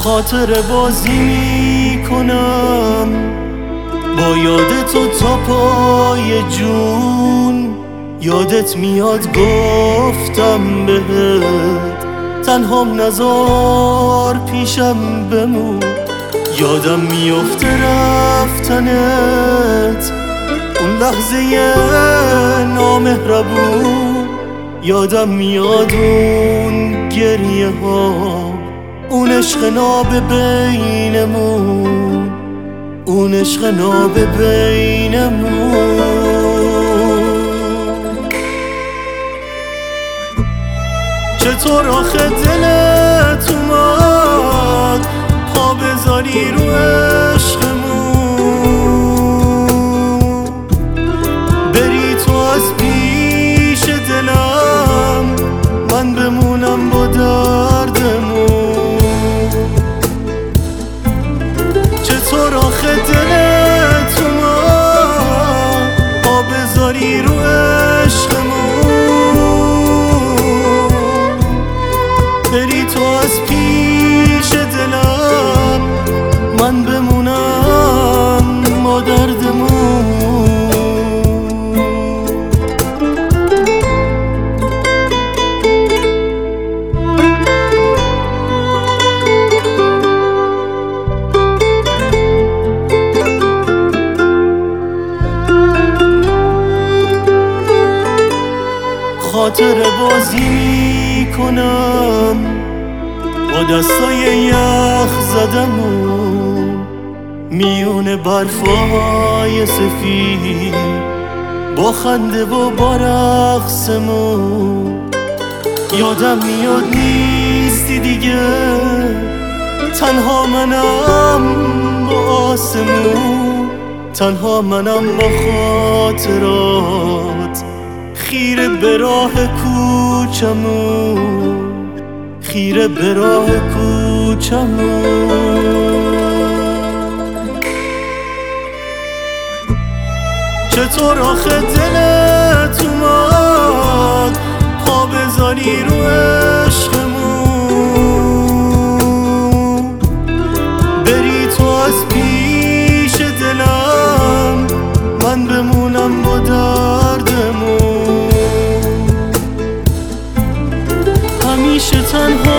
خاطر بازی میکنم با یاد تو تا پای جون. یادت میاد گفتم بهت تنهام نزار پیشم بمون. یادم میفته رفتنت اون لحظه نامهربون. یادم میاد اون گریه ها، اون عشق ناب بینمون، اون عشق ناب بینمون. چطور آخه دلت اومد پا بذاری رو عشقمون، بری تو از پیش دلم، من بمونم با دردمون. چطور آخه دلت اومد پا بذاری رو عشقمون، بری تو از پیش دلم، من بمونم با دردمون. خاطر بازی میکنم با دستای یخ زدمون، میون برفای سفید با خنده و با رقصمون. یادم میاد نیستی دیگه، تنها منم با آسمون، تنها منم با خاطرات، خیره به راه کوچمون، خیره به راه کوچمون. چطور آخه دلت اومد پا بذاری رو عشقمون، بری تو از پیش دلم، من بمونم با دردمون. همیشه تنها